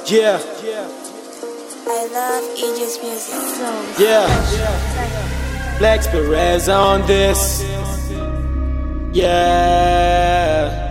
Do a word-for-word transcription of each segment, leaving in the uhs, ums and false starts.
Yeah. I love Aegis music. So Yeah. Lex Perez on this. Yeah.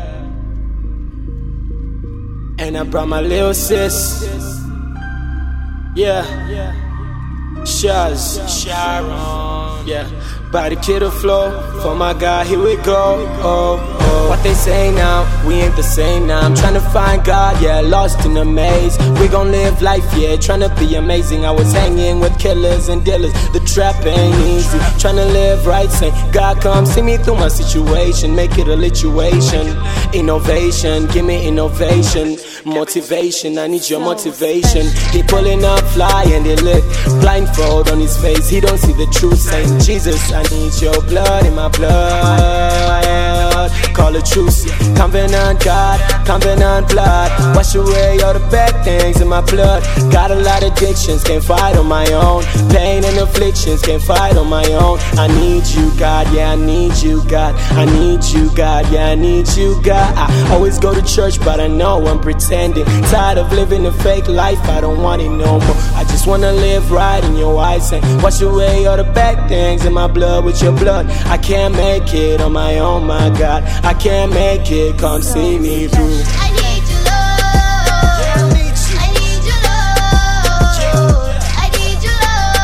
And I brought my little sis. Yeah. Shaz. Sharon. Yeah. Body kiddo flow. For my guy, here we go. Oh, oh. What they say now, we ain't the same now. I'm trying to find God, yeah, lost in a maze. We gon' live life, yeah, trying to be amazing. I was hanging with killers and dealers. The trap ain't easy. Trying to live right, saying, God, come see me through my situation. Make it a lituation. Innovation, give me innovation. Motivation, I need your motivation. He pulling up fly and they look blindfold on his face. He don't see the truth, saying, Jesus, I need your blood in my blood. Call a truce, covenant God, covenant blood. Wash away all the bad things in my blood. Got a lot of addictions, can't fight on my own. Pain and afflictions, can't fight on my own. I need you, God, yeah, I need you, God. I need you, God, yeah, I need you, God. I always go to church, but I know I'm pretending. Tired of living a fake life, I don't want it no more. I just wanna live right in your eyes and wash away all the bad things in my blood with your blood. I can't make it on my own, my God. I can't make it, come see me through. I need your love. I need your love. I need your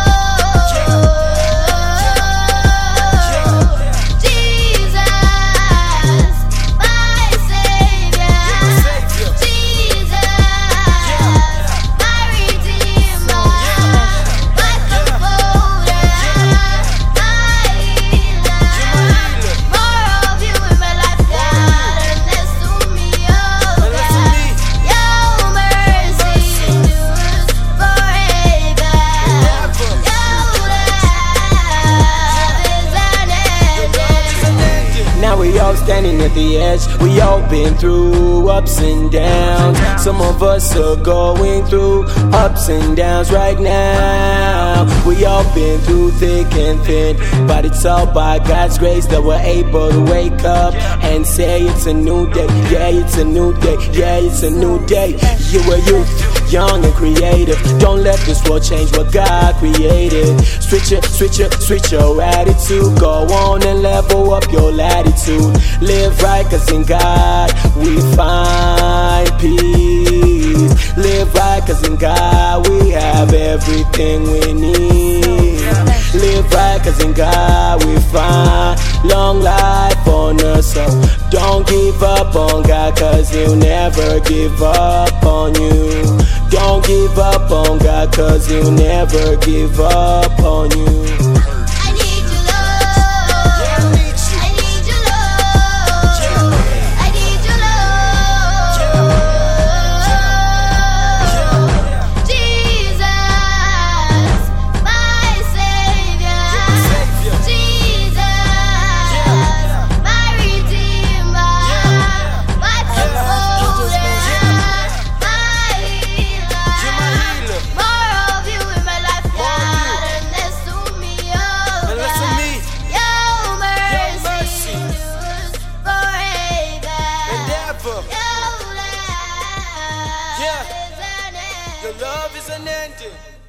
love. Jesus, my Savior. Jesus, my Redeemer. My Comforter, my Healer. More of you in my life, God, and less to me, oh God. Your mercy endures forever. Your love is unending. Now we all standing at the edge. We all been through ups and downs. Some of us are going through ups and downs right now. We all been through thick and thin, but it's all by God's grace that we're able to wake up and say it's a new day. Yeah, it's a new day. Yeah, it's a new day. You were youth, young and creative. Don't let this world change what God created. Switch it, switch it, switch your attitude. Go on and level up your latitude. Live right, cause in God we find peace. Live right, cause in God we have everything we need. Live right, cause in God we find long life on us. So don't give up on God, cause He'll never give up on you. Don't give up on God, cause He'll never give up on you. I need your love. I need your love. I need your love. Jesus, my Savior. Jesus, my Redeemer. My Comforter, my Healer. More of you in my life, God, and less to me, oh God. Your mercy endures forever. Your love Yeah. is unending. Your love is unending.